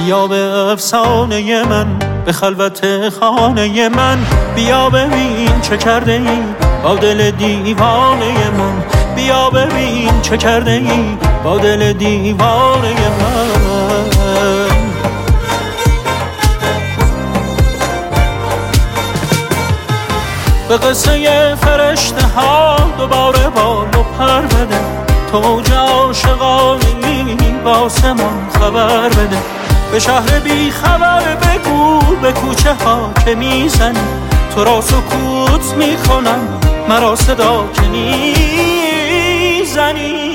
بیا به افسانه من، به خلوت خانه من. بیا ببین چه کرده ای با دل دیوانه من. بیا ببین چه کرده ای با دل دیوانه من. به قصه فرشته ها دوباره بال و پر بده. تو موج عاشقانه‌ای با آسمان خبر بده. به شهر بی خبر بگو به کوچه ها که میزنی. تو را سکوت میکنم مرا صدا که نیزنی.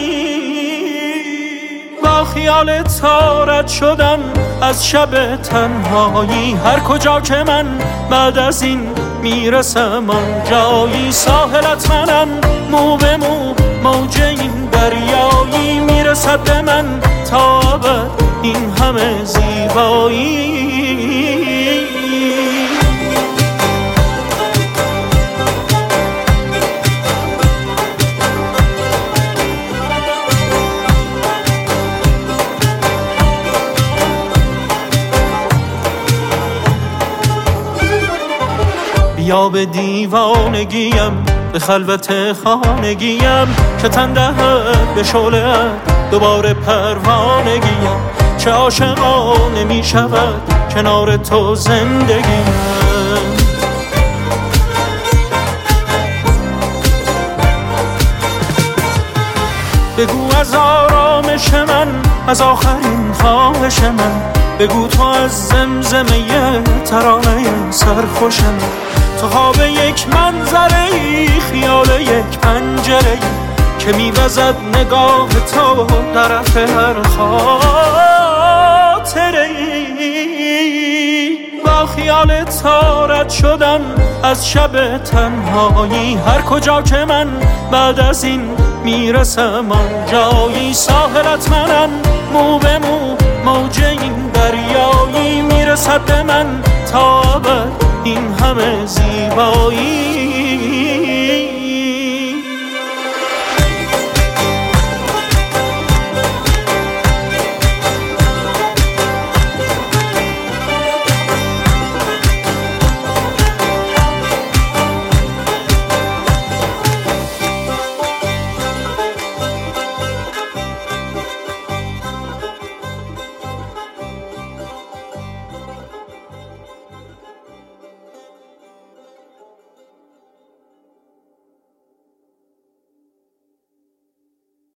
با خیال تارت شدم از شب تنهایی. هر کجا که من بعد از این میرسم آنجایی. ساحلت منم مو به مو موج این دریایی. میرسد به من تا ابد این همه زیبایی. بیا به دیوانگیم، به خلوت خانگیم که تن دهد به شعله دوباره پروانگیم. چه عاشقانه می شود کنار تو زندگیم. بگو از آرامش من، از آخرین خواهش من. بگو تو از زمزمه ترانه سرخوش من. تو خواب یک منظره ای، خیال یک پنجره ای که میوزد نگاه تو طرف هر خاطره ای. با خیال تارت شدم از شب تنهایی. هر کجا که من بعد از این میرسم آنجایی. ساحلت منم مو به مو موج این دریایی. میرسد به من تا ابد این همه زیبایی.